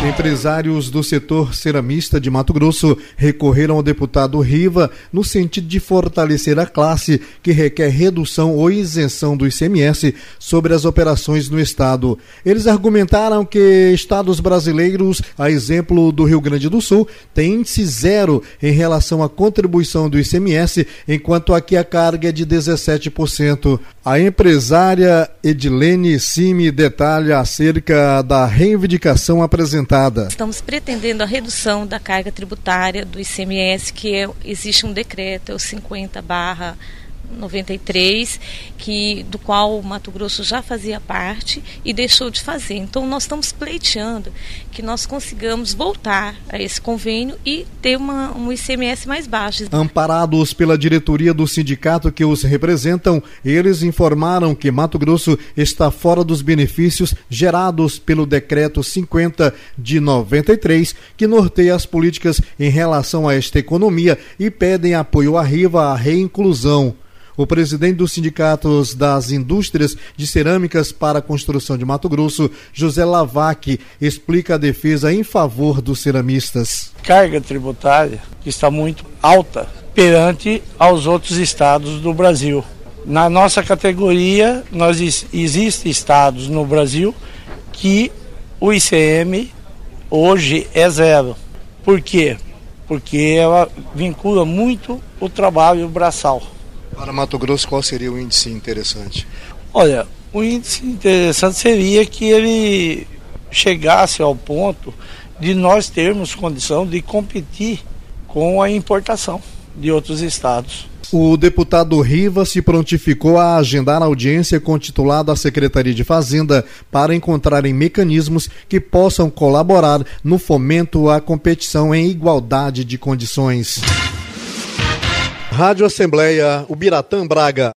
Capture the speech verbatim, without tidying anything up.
Empresários do setor ceramista de Mato Grosso recorreram ao deputado Riva no sentido de fortalecer a classe que requer redução ou isenção do I C M S sobre as operações no estado. Eles argumentaram que estados brasileiros, a exemplo do Rio Grande do Sul, têm índice zero em relação à contribuição do I C M S, enquanto aqui a carga é de dezessete por cento. A empresária Edilene Simi detalha acerca da reivindicação apresentada. Estamos pretendendo a redução da carga tributária do I C M S, que é, existe um decreto, é o cinquenta barra noventa e três, que, do qual o Mato Grosso já fazia parte e deixou de fazer. Então nós estamos pleiteando que nós consigamos voltar a esse convênio e ter uma, um I C M S mais baixo. Amparados pela diretoria do sindicato que os representam, eles informaram que Mato Grosso está fora dos benefícios gerados pelo decreto cinquenta de noventa e três, que norteia as políticas em relação a esta economia, e pedem apoio à Riva à reinclusão. O presidente dos sindicatos das indústrias de cerâmicas para a construção de Mato Grosso, José Lavac, explica a defesa em favor dos ceramistas. Carga tributária está muito alta perante aos outros estados do Brasil. Na nossa categoria, nós existem estados no Brasil que o I C M hoje é zero. Por quê? Porque ela vincula muito o trabalho braçal. Para Mato Grosso, qual seria o índice interessante? Olha, o índice interessante seria que ele chegasse ao ponto de nós termos condição de competir com a importação de outros estados. O deputado Riva se prontificou a agendar a audiência com o titular da Secretaria de Fazenda para encontrarem mecanismos que possam colaborar no fomento à competição em igualdade de condições. Rádio Assembleia, Ubiratã, Braga.